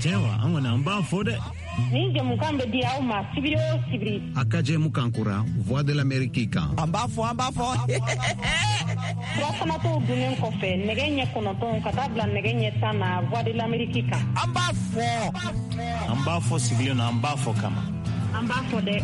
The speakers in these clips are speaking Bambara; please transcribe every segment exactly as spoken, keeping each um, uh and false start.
Tewa angona amba fode. Ninge mukambe dia uma sibiri o sibiri. Akaje mukankura Voix de l'Amérique. Amba fo amba fo. Rasana to dunen kofe negenye konoton katabla negenye sana Voix de l'Amérique. Amba fo. Amba fo sibiri na amba fo kama. Amba fode.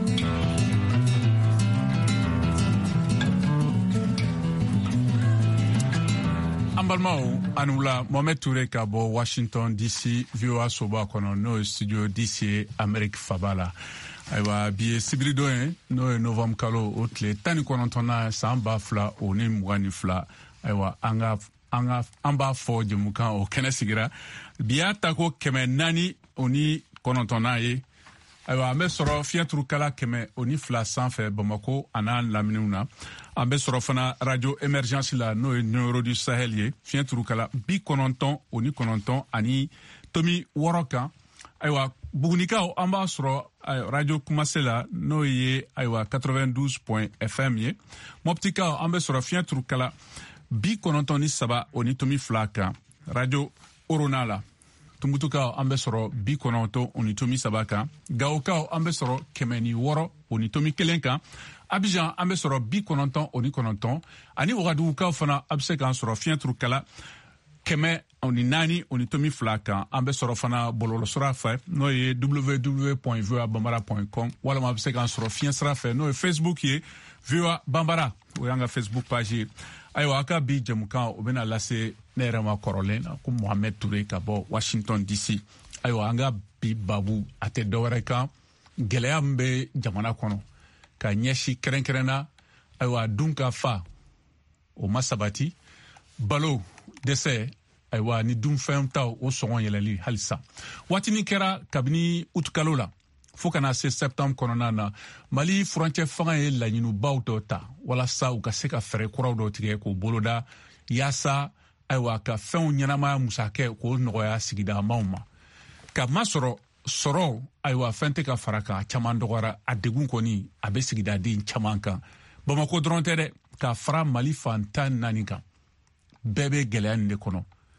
Ambalmao anula Mohamed Touré ka bɔ Washington D C V O A soba kɔnɔ n'o ye studio D C Amérique Fabala. Ayiwa bi ye sibiri dɔ ye n'o ye novembre kalo o tile tan ni kɔnɔntɔnna san ba fila o ni mugan ni fila. Ayiwa an ka an ka an b'a fɔ jɛmukan o kɛnɛ sigira bi y'a ta ko kɛmɛ naani o ni kɔnɔntɔnna ye. Ayiwa an bɛ sɔrɔ fiɲɛturukala kɛmɛ o ni fila sanfɛ Bamako a n'a laminiw na. An bɛ sɔrɔ fana radio émergence la n'o ye Numéro du Sahel ye fiɲɛturukala bi kɔnɔntɔn o ni kɔnɔntɔn ani tomi wɔɔrɔ kan. Ayiwa Bugunikaw an b'a sɔrɔ radio Kumase la n'o ye ayiwa quatre-vingt-douze point F M ye. Moptikaw an bɛ sɔrɔ fiɲɛturukala bi kɔnɔntɔn ni saba o ni tomi fila kan. Radio Orona la Tumbutukaw an bɛ sɔrɔ bi kɔnɔntɔn o ni tomi saba kan. Gawokaw an bɛ sɔrɔ kɛmɛ ni wɔɔrɔ o ni tomi kelen kan. Abidjan an bɛ sɔrɔ bi kɔnɔntɔn o ni kɔnɔntɔn ani Wagadugukaw fana a bɛ se k'an sɔrɔ fiɲɛturukala kɛmɛ o ni naani o ni tomi fila kan. An bɛ sɔrɔ fana bɔlɔlɔsira fɛ n'o ye w w w point v o a bambara point com walima a bɛ se k'an sɔrɔ fiɲɛsira fɛ n'o ye Facebook ye V O A Bambara o y'an ka Facebook page ye. Ayiwa a ka bi jɛmukan o bɛna lase ne yɛrɛ ma kɔrɔlen na ko Mohamed Touré ka bɔ Washington D C. Ayiwa an ka bi babu a tɛ dɔwɛrɛ kan gɛlɛya min bɛ jamana kɔnɔ ka ɲɛsi kɛrɛnkɛrɛnna ayiwa dun ka fa o ma sabati balo dɛsɛ ayiwa ni dunfɛn taw o sɔngɔ yɛlɛli halisa waatinin kɛra kabini utukalo la fo kana se septembre kɔnɔna na Mali furancɛ fanga ye laɲinibaw dɔ ta walasa u ka se ka fɛɛrɛ kuraw dɔ tigɛ k'o boloda yaasa ayiwa ka fɛnw ɲɛnamaya musakɛ k'o nɔgɔya sigidamaw ma ka masɔrɔ sɔrɔ ayiwa fɛn tɛ ka fara kan caman dɔgɔra a degun kɔni a bɛ sigidaden caman kan Bamako dɔrɔn tɛ dɛ ka fara Mali fan tan naani kan bɛɛ bɛ gɛlɛya nin de kɔnɔ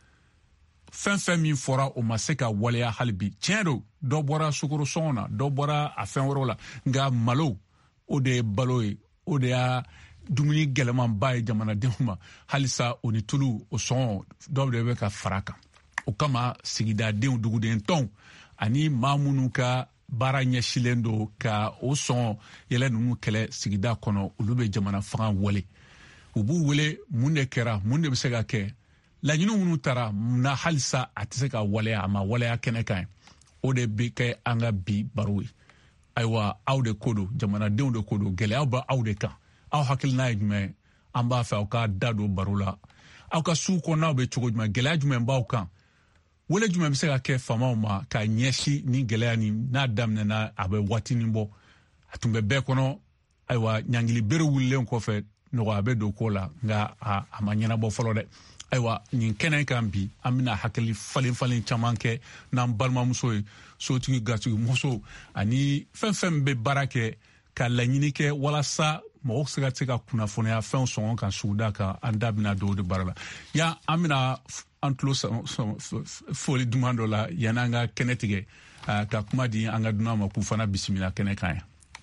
fɛn fɛn min fɔra o ma se ka waleya hali bi tiɲɛ don dɔ bɔra sukorosɔngɔ na dɔ bɔra a fɛn wɛrɛw la nka malo o de ye balo ye o de y'a dumuni gɛlɛmanba ye jamanadenw ma halisa o ni tulu o sɔngɔ dɔw de bɛ ka fara kan o kama sigidadenw duguden tɔnw ani maa minnu ka baara ɲɛsilen don ka o sɔn yɛlɛ ninnu kɛlɛ sigida kɔnɔ olu bɛ jamana fanga wale u b'u wele mun de kɛra mun de bɛ se ka kɛ laɲini minnu taara na halisa a tɛ se ka waleya a ma waleya kɛnɛ kan o de bɛ kɛ an ka bi baro ye ayiwa aw de ko don jamanadenw de ko don gɛlɛyaw bɛ aw de kan aw hakilina ye jumɛn an b'a fɛ aw ka da don baro la aw ka sugu kɔnɔnaw bɛ cogo jumɛn gɛlɛya jumɛn b'aw kan wele jumɛn bɛ se ka kɛ faamaw ma ka ɲɛsi ni gɛlɛya nin n'a daminɛna a bɛ waatinin bɔ a tun bɛ bɛɛ kɔnɔ ayiwa ɲangili bere wulilen kɔfɛ nɔgɔya bɛ don ko la nka a, a ma ɲɛnabɔ fɔlɔ dɛ ayiwa nin kɛnɛ kan bi an bɛna hakili falen falen caman kɛ n'an balimamuso ye sotigi gatigi muso ani fɛn fɛn bɛ baara kɛ ka laɲini kɛ walasa mɔgɔw se ka se ka kunnafoniya fɛnw sɔngɔ kan suguda kan an da bɛna don o de baara la yan an bɛna an tulo foli duman dɔ la yanni an ka kɛnɛ tigɛ ka kuma di an ka dunan ma k'u fana bisimila kɛnɛ kan yan.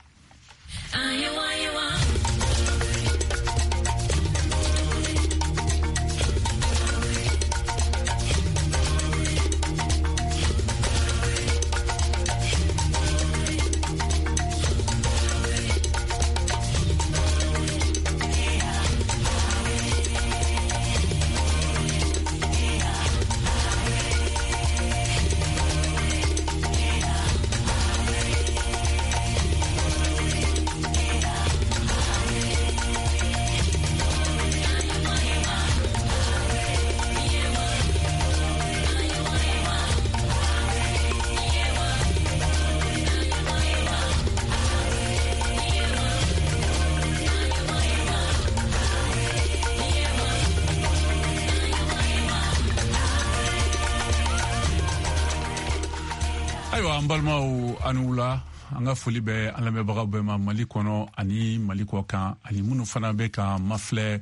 Ayiwa an balimaw ani wula an ka foli bɛ an lamɛnbagaw bɛɛ ma Mali kɔnɔ ani Mali kɔ kan ani minnu fana bɛ ka mafilɛ